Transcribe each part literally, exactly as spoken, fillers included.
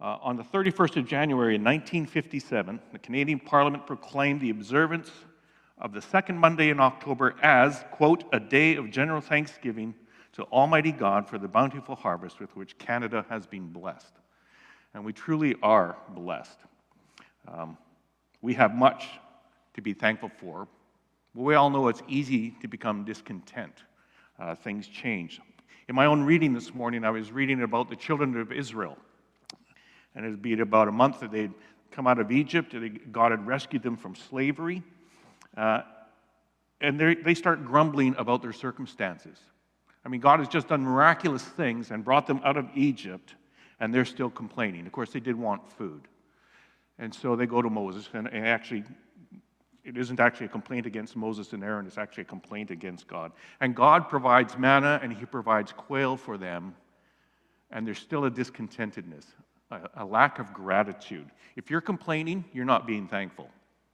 Uh, on the thirty-first of January in nineteen fifty-seven, the Canadian Parliament proclaimed the observance of the second Monday in October as, quote, a day of general thanksgiving to Almighty God for the bountiful harvest with which Canada has been blessed. And we truly are blessed. Um, we have much to be thankful for. But we all know it's easy to become discontent. Uh, things change. In my own reading this morning, I was reading about the children of Israel. And it had been about a month that they'd come out of Egypt, and God had rescued them from slavery. Uh, and they start grumbling about their circumstances. I mean, God has just done miraculous things and brought them out of Egypt, and they're still complaining. Of course, they did want food. And so they go to Moses, and actually, it isn't actually a complaint against Moses and Aaron, it's actually a complaint against God. And God provides manna, and he provides quail for them, and there's still a discontentedness, a, a lack of gratitude. If you're complaining, you're not being thankful.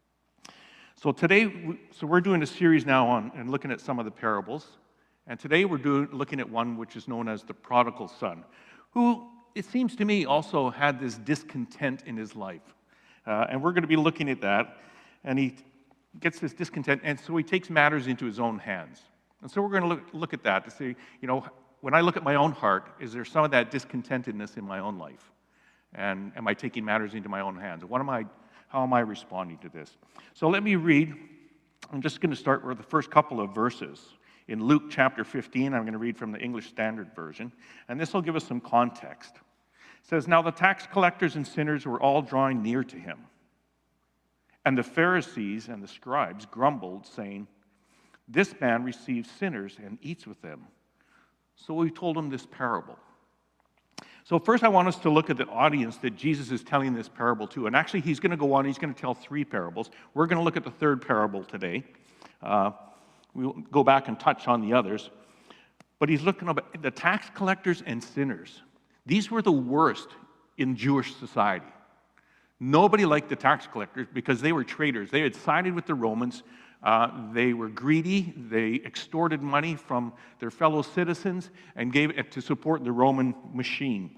So today, so we're doing a series now on and looking at some of the parables. And today we're doing, looking at one which is known as the prodigal son, who, it seems to me, also had this discontent in his life. Uh, and we're going to be looking at that. And he gets this discontent, and so he takes matters into his own hands. And so we're going to look, look at that to see, you know, when I look at my own heart, is there some of that discontentedness in my own life? And am I taking matters into my own hands? What am I, how am I responding to this? So let me read. I'm just going to start with the first couple of verses. In Luke chapter fifteen, I'm going to read from the English Standard Version, and this will give us some context. It says, now the tax collectors and sinners were all drawing near to him. And the Pharisees and the scribes grumbled, saying, this man receives sinners and eats with them. So we told him this parable. So first I want us to look at the audience that Jesus is telling this parable to. And actually he's going to go on, he's going to tell three parables. We're going to look at the third parable today. Uh, we'll go back and touch on the others. But he's looking at the tax collectors and sinners. These were the worst in Jewish society. Nobody liked the tax collectors because they were traitors. They had sided with the Romans. Uh, they were greedy. They extorted money from their fellow citizens and gave it to support the Roman machine.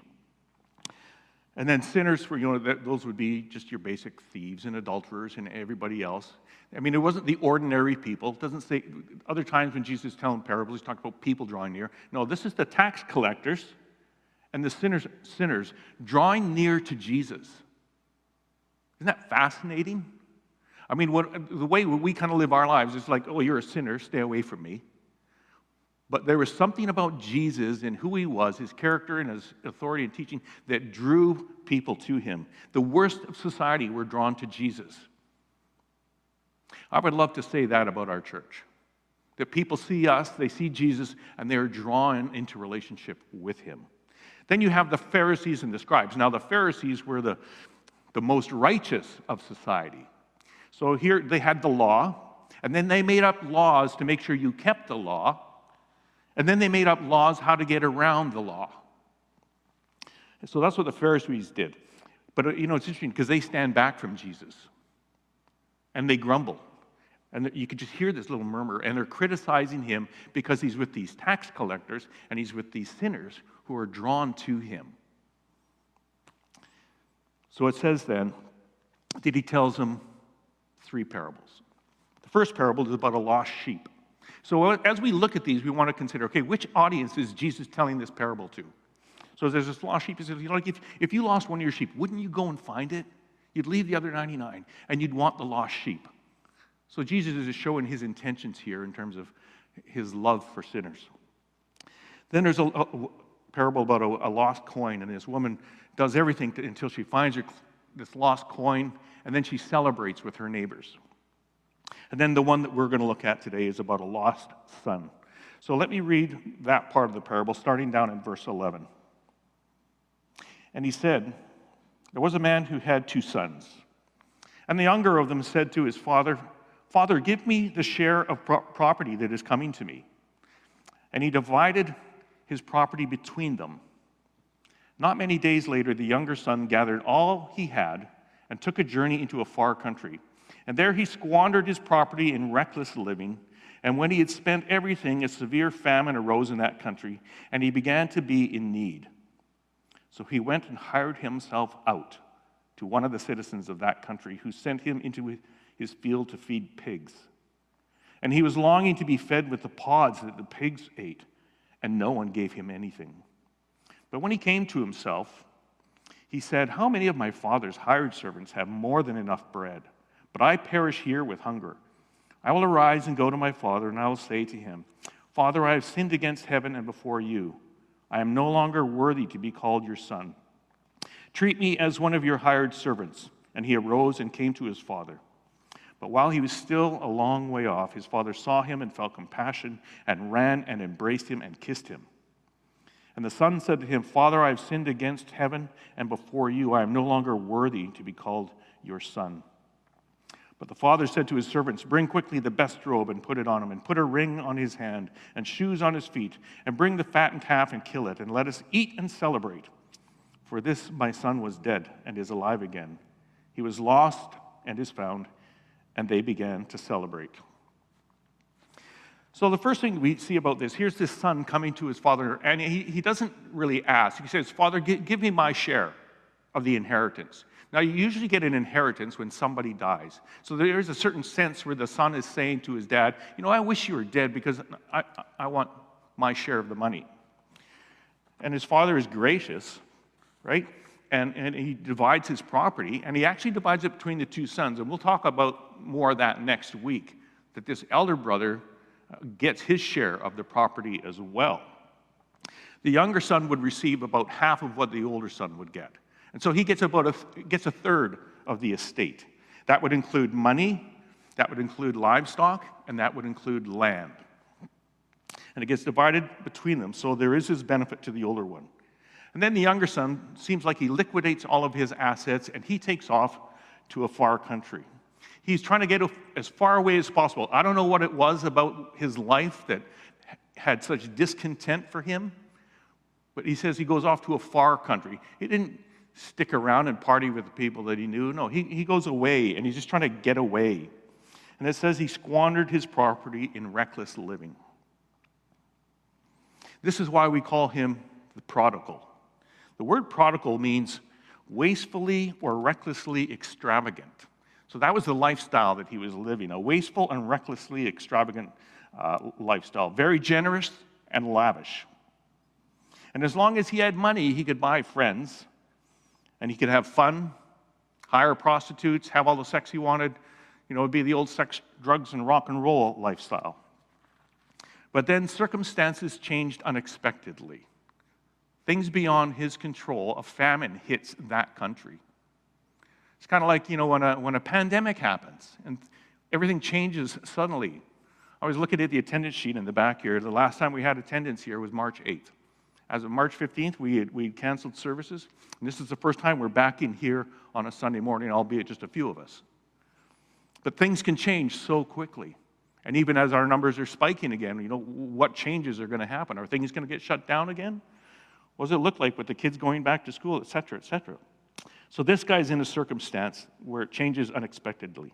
And then sinners, were, you know, those would be just your basic thieves and adulterers and everybody else. I mean, it wasn't the ordinary people. It doesn't say, other times when Jesus is telling parables, he's talking about people drawing near. No, this is the tax collectors and the sinners, sinners drawing near to Jesus. Isn't that fascinating? I mean, what, the way we kind of live our lives is like, oh, you're a sinner, stay away from me. But there was something about Jesus and who he was, his character and his authority and teaching that drew people to him. The worst of society were drawn to Jesus. I would love to say that about our church. That people see us, they see Jesus, and they're drawn into relationship with him. Then you have the Pharisees and the scribes. Now, the Pharisees were the the most righteous of society. So here they had the law, and then they made up laws to make sure you kept the law, and then they made up laws how to get around the law. And so that's what the Pharisees did. But, you know, it's interesting because they stand back from Jesus, and they grumble. And you could just hear this little murmur, and they're criticizing him because he's with these tax collectors, and he's with these sinners who are drawn to him. So it says then that he tells them three parables. The first parable is about a lost sheep. So as we look at these, we want to consider, okay, which audience is Jesus telling this parable to? So there's this lost sheep. He says, you know, like if, if you lost one of your sheep, wouldn't you go and find it? You'd leave the other ninety-nine, and you'd want the lost sheep. So Jesus is showing his intentions here in terms of his love for sinners. Then there's a, a parable about a, a lost coin, and this woman does everything to, until she finds her, this lost coin, and then she celebrates with her neighbors. And then the one that we're going to look at today is about a lost son. So let me read that part of the parable, starting down in verse eleven. And he said, there was a man who had two sons. And the younger of them said to his father, Father, give me the share of pro- property that is coming to me. And he divided his property between them. Not many days later, the younger son gathered all he had and took a journey into a far country. And there he squandered his property in reckless living. And when he had spent everything, a severe famine arose in that country, and he began to be in need. So he went and hired himself out to one of the citizens of that country, who sent him into his field to feed pigs. And he was longing to be fed with the pods that the pigs ate, and no one gave him anything. But when he came to himself, he said, "How many of my father's hired servants have more than enough bread? But I perish here with hunger. I will arise and go to my father, and I will say to him, 'Father, I have sinned against heaven and before you. I am no longer worthy to be called your son. Treat me as one of your hired servants.' And he arose and came to his father. But while he was still a long way off, his father saw him and felt compassion and ran and embraced him and kissed him. And the son said to him, 'Father, I have sinned against heaven and before you. I am no longer worthy to be called your son.' But the father said to his servants, 'Bring quickly the best robe and put it on him, and put a ring on his hand and shoes on his feet, and bring the fattened calf and kill it, and let us eat and celebrate. For this my son was dead and is alive again. He was lost and is found.' And they began to celebrate." So the first thing we see about this, here's this son coming to his father, and he, he doesn't really ask. He says, "Father, give, give me my share of the inheritance." Now, you usually get an inheritance when somebody dies. So there is a certain sense where the son is saying to his dad, "You know, I wish you were dead because I, I want my share of the money." And his father is gracious, right? And, and he divides his property, and he actually divides it between the two sons. And we'll talk about more of that next week, that this elder brother gets his share of the property as well. The younger son would receive about half of what the older son would get. And so he gets about a, gets a third of the estate. That would include money, that would include livestock, and that would include land. And it gets divided between them, so there is this benefit to the older one. And then the younger son seems like he liquidates all of his assets, and he takes off to a far country. He's trying to get as far away as possible. I don't know what it was about his life that had such discontent for him, but he says he goes off to a far country. He didn't stick around and party with the people that he knew. No, he, he goes away, and he's just trying to get away. And it says he squandered his property in reckless living. This is why we call him the prodigal. The word prodigal means wastefully or recklessly extravagant. So that was the lifestyle that he was living, a wasteful and recklessly extravagant uh, lifestyle, very generous and lavish. And as long as he had money, he could buy friends, and he could have fun, hire prostitutes, have all the sex he wanted. You know, it would be the old sex, drugs, and rock and roll lifestyle. But then circumstances changed unexpectedly. Things beyond his control, a famine hits that country. It's kind of like, you know, when a, when a pandemic happens and everything changes suddenly. I was looking at the attendance sheet in the back here. The last time we had attendance here was March eighth. As of March fifteenth, we had, we had canceled services. And this is the first time we're back in here on a Sunday morning, albeit just a few of us. But things can change so quickly. And even as our numbers are spiking again, you know, what changes are going to happen? Are things going to get shut down again? What does it look like with the kids going back to school, et cetera, et cetera? So this guy's in a circumstance where it changes unexpectedly.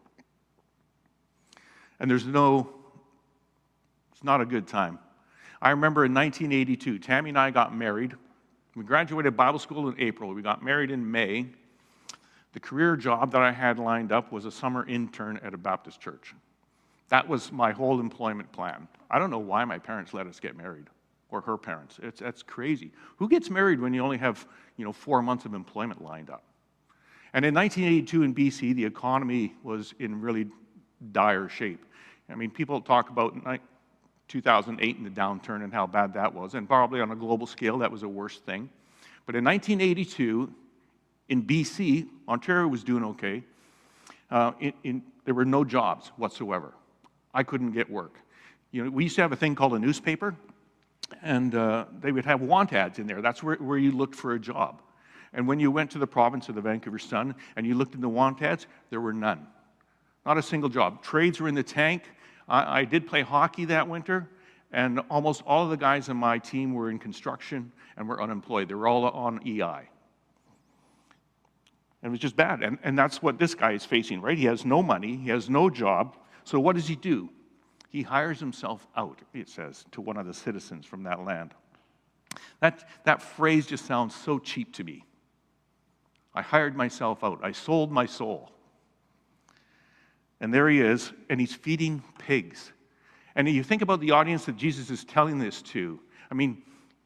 And there's no, it's not a good time. I remember in nineteen eighty-two, Tammy and I got married. We graduated Bible school in April. We got married in May. The career job that I had lined up was a summer intern at a Baptist church. That was my whole employment plan. I don't know why my parents let us get married. Or her parents. It's, that's crazy. Who gets married when you only have, you know, four months of employment lined up? And in nineteen eighty-two in B C, the economy was in really dire shape. I mean, people talk about two thousand eight and the downturn and how bad that was, and probably on a global scale, that was a worse thing. But in nineteen eighty-two, in B C, Ontario was doing okay. Uh, in, in, there were no jobs whatsoever. I couldn't get work. You know, we used to have a thing called a newspaper, and uh, they would have want ads in there. That's where, where you looked for a job. And when you went to the province of the Vancouver Sun and you looked in the want ads, there were none. Not a single job. Trades were in the tank. I, I did play hockey that winter, and almost all of the guys on my team were in construction and were unemployed. They were all on E I. And it was just bad. And, and that's what this guy is facing, right? He has no money. He has no job. So what does he do? He hires himself out, it says, to one of the citizens from that land. That, that phrase just sounds so cheap to me. I hired myself out. I sold my soul. And there he is, and he's feeding pigs. And you think about the audience that Jesus is telling this to. I mean,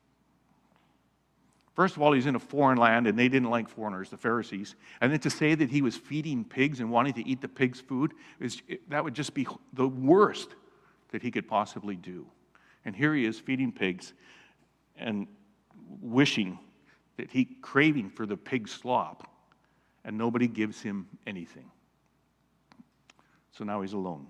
first of all, he's in a foreign land, and they didn't like foreigners, the Pharisees. And then to say that he was feeding pigs and wanting to eat the pigs' food, is, that would just be the worst that he could possibly do. And here he is feeding pigs and wishing that he, craving for the pig slop, and nobody gives him anything. So now he's alone.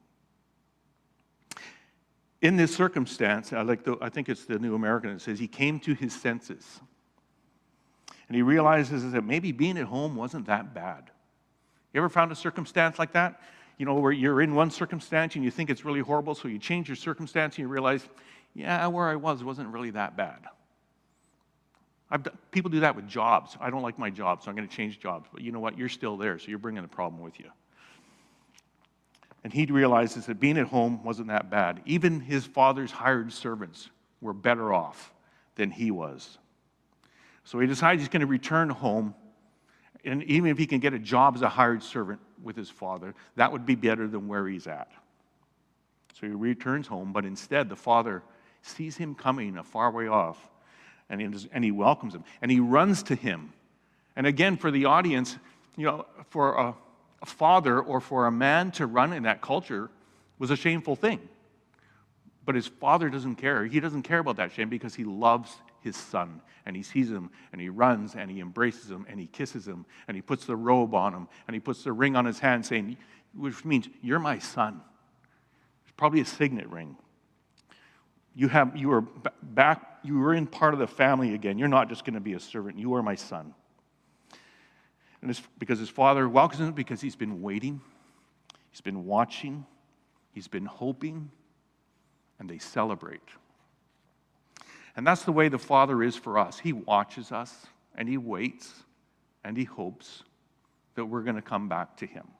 In this circumstance, I like the, I think it's the New American, it says he came to his senses. And he realizes that maybe being at home wasn't that bad. You ever found a circumstance like that? You know, where you're in one circumstance and you think it's really horrible, so you change your circumstance and you realize, yeah, where I was wasn't really that bad. I've done, people do that with jobs. I don't like my job, so I'm going to change jobs. But you know what? You're still there, so you're bringing the problem with you. And he realizes that being at home wasn't that bad. Even his father's hired servants were better off than he was. So he decides he's going to return home, and even if he can get a job as a hired servant with his father, that would be better than where he's at. So he returns home, but instead the father sees him coming a far way off, and he, and he welcomes him, and he runs to him. And again, for the audience, you know, for a A father or for a man to run in that culture was a shameful thing. But his father doesn't care. He doesn't care about that shame because he loves his son. And he sees him, and he runs, and he embraces him, and he kisses him, and he puts the robe on him, and he puts the ring on his hand saying, which means, you're my son. It's probably a signet ring. You have, you are back, you are in part of the family again. You're not just going to be a servant. You are my son. And it's because his father welcomes him because he's been waiting, he's been watching, he's been hoping, and they celebrate. And that's the way the Father is for us. He watches us, and he waits, and he hopes that we're going to come back to him.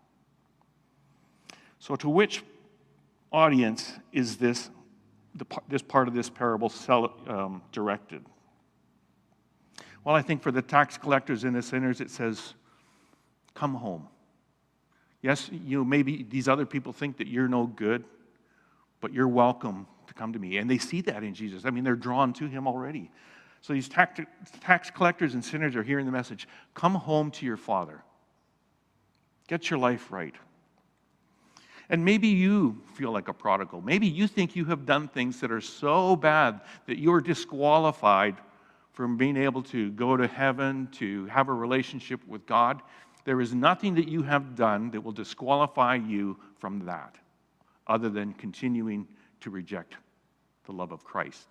So to which audience is this, the, this part of this parable um, directed? Well, I think for the tax collectors and the sinners, it says, come home. Yes, you know, maybe these other people think that you're no good, but you're welcome to come to me. And they see that in Jesus. I mean, they're drawn to him already. So these tax, tax collectors and sinners are hearing the message, come home to your Father. Get your life right. And maybe you feel like a prodigal. Maybe you think you have done things that are so bad that you are disqualified from being able to go to heaven, to have a relationship with God. There is nothing that you have done that will disqualify you from that, other than continuing to reject the love of Christ.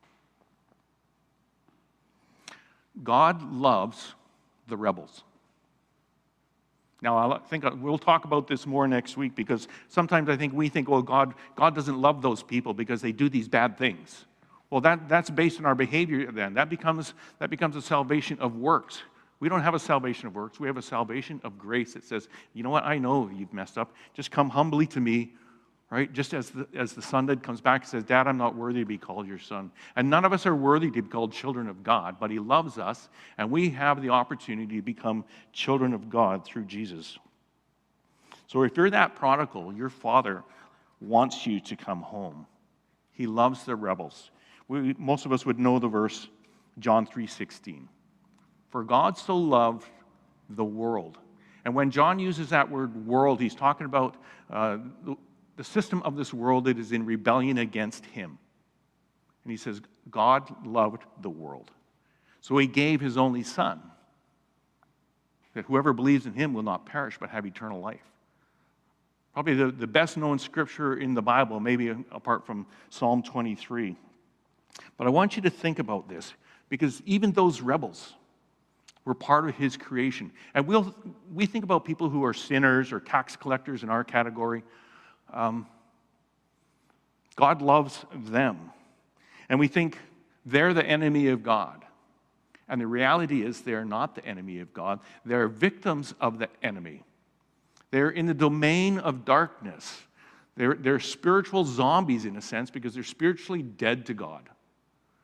God loves the rebels. Now, I think we'll talk about this more next week, because sometimes I think we think, oh, God, God doesn't love those people because they do these bad things. Well, that, that's based on our behavior then. That becomes, that becomes a salvation of works. We don't have a salvation of works. We have a salvation of grace that says, you know what, I know you've messed up. Just come humbly to me, right? Just as the, as the son that comes back and says, Dad, I'm not worthy to be called your son. And none of us are worthy to be called children of God, but he loves us, and we have the opportunity to become children of God through Jesus. So if you're that prodigal, your Father wants you to come home. He loves the rebels. We, most of us would know the verse, John three sixteen. For God so loved the world. And when John uses that word world, he's talking about uh, the, the system of this world that is in rebellion against him. And he says, God loved the world. So he gave his only son, that whoever believes in him will not perish but have eternal life. Probably the, the best known scripture in the Bible, maybe apart from Psalm twenty-three. But I want you to think about this, because even those rebels were part of his creation. And we'll, we think about people who are sinners or tax collectors in our category. Um, God loves them. And we think they're the enemy of God. And the reality is they're not the enemy of God. They're victims of the enemy. They're in the domain of darkness. They're, they're spiritual zombies in a sense, because they're spiritually dead to God.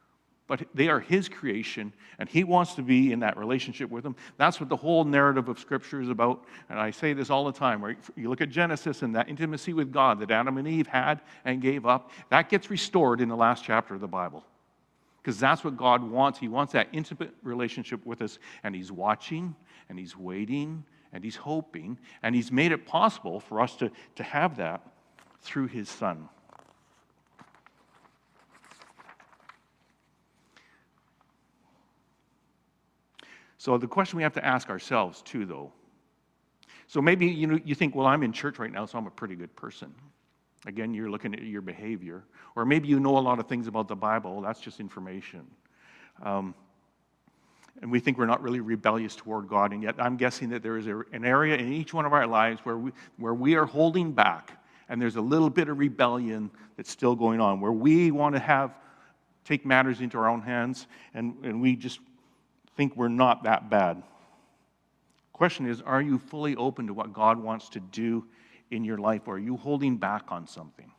but they are his creation, and he wants to be in that relationship with them. That's what the whole narrative of Scripture is about, and I say this all the time, right? You look at Genesis and that intimacy with God that Adam and Eve had and gave up, that gets restored in the last chapter of the Bible, because that's what God wants. He wants that intimate relationship with us, and he's watching, and he's waiting, and he's hoping, and he's made it possible for us to, to have that through his Son. So the question we have to ask ourselves too, though, so maybe you know you think, well, I'm in church right now, so I'm a pretty good person. Again, you're looking at your behavior. Or maybe you know a lot of things about the Bible. Well, that's just information. Um, and we think we're not really rebellious toward God, and yet I'm guessing that there is a, an area in each one of our lives where we, where we are holding back, and there's a little bit of rebellion that's still going on, where we want to have, take matters into our own hands, and, and we just think we're not that bad. Question is, are you fully open to what God wants to do in your life, or are you holding back on something?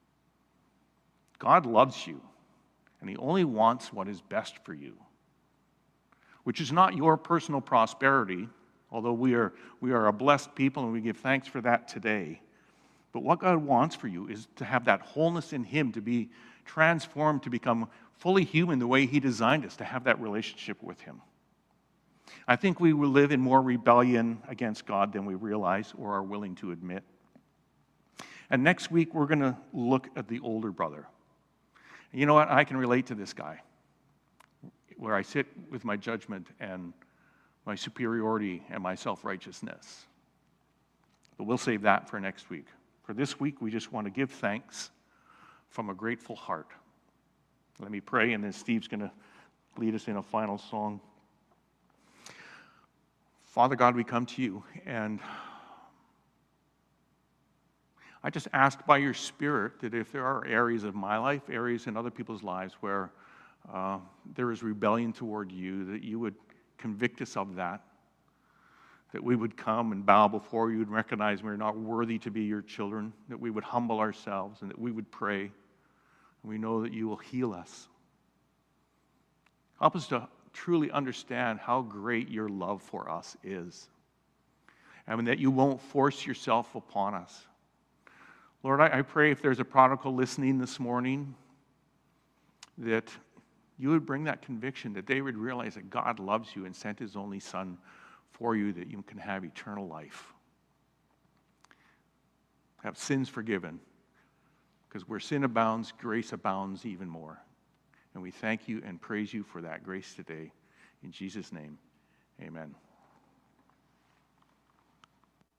God loves you, and he only wants what is best for you, which is not your personal prosperity, although we are, we are a blessed people, and we give thanks for that today. But what God wants for you is to have that wholeness in him, to be transformed, to become fully human the way he designed us, to have that relationship with him. I think we will live in more rebellion against God than we realize or are willing to admit. And next week, we're going to look at the older brother. And you know what? I can relate to this guy, where I sit with my judgment and my superiority and my self-righteousness. But we'll save that for next week. For this week, we just want to give thanks from a grateful heart. Let me pray, and then Steve's going to lead us in a final song. Father God, we come to you, and I just ask by your Spirit that if there are areas of my life, areas in other people's lives where uh, there is rebellion toward you, that you would convict us of that, that we would come and bow before you and recognize we're not worthy to be your children, that we would humble ourselves and that we would pray, and we know that you will heal us. Help us to truly understand how great your love for us is, and that you won't force yourself upon us. Lord, I, I pray if there's a prodigal listening this morning, that you would bring that conviction, that they would realize that God loves you and sent his only Son for you, that you can have eternal life. Have sins forgiven, because where sin abounds, grace abounds even more. And we thank you and praise you for that grace today. In Jesus' name, amen.